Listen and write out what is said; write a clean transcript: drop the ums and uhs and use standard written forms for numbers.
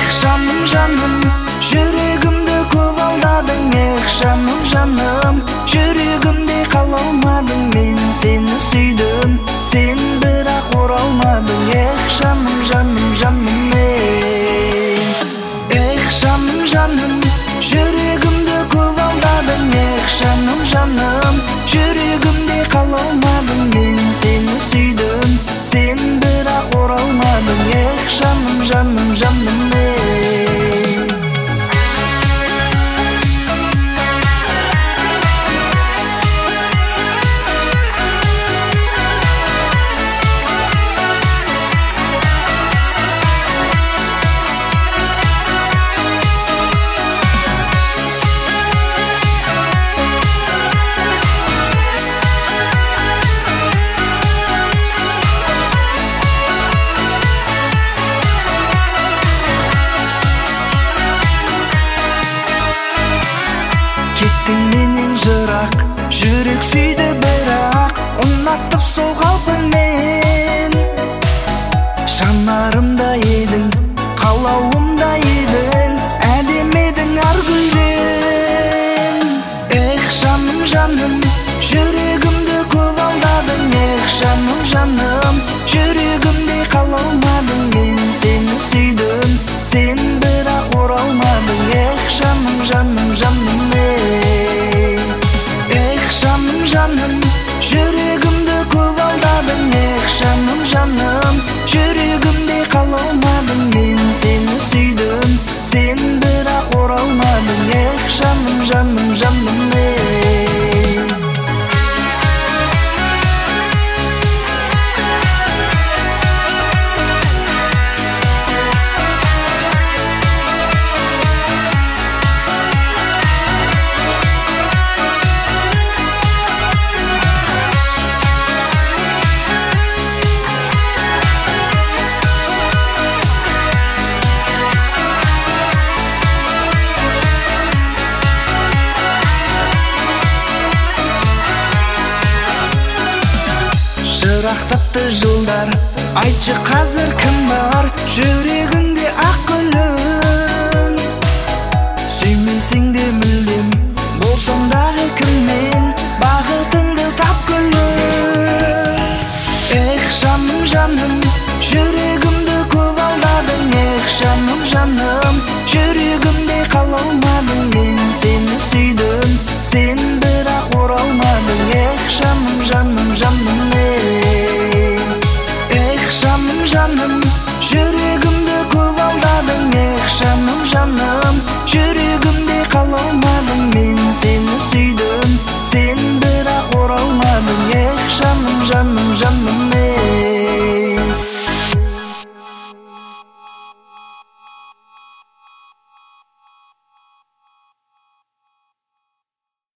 жаным жаным, жүрегімді көп алдадың. Жаным жаным, жүрегімде қала алмадың. Мен сені сүйдім, сен бірақ оралмадың. Жаным жаным жаным ей. Жаным жаным, жүрегімді көп алдадың. Жаным жаным, жүрегімде қала алмадың. Мен сені сүйдім, сен бірақ оралмадың. Жаным жаным жаным ей. Кеттің менен жырақ, жүрек сүйді бірақ, ұнатып сол қалпыңмен. Жанарымда едің, қалауымда едің, әдемі едің ар гүлден. Жаным жаным, жүрегімді көп алдадың. Жаным жаным, жүрегімде қала алмадың. Мен сені сүйдім, сен бірақ оралмадың. Жаным жаным жаным ей. Жаным жаным, жүрегімді көп алдадың. Жаным жаным, жүрегімде қала алмадың. Мен сені сүйдім, сен бірақ оралмадың. Жаным жаным жаным ей. Жырақтапты жылдар, айтшы қазір кім бар?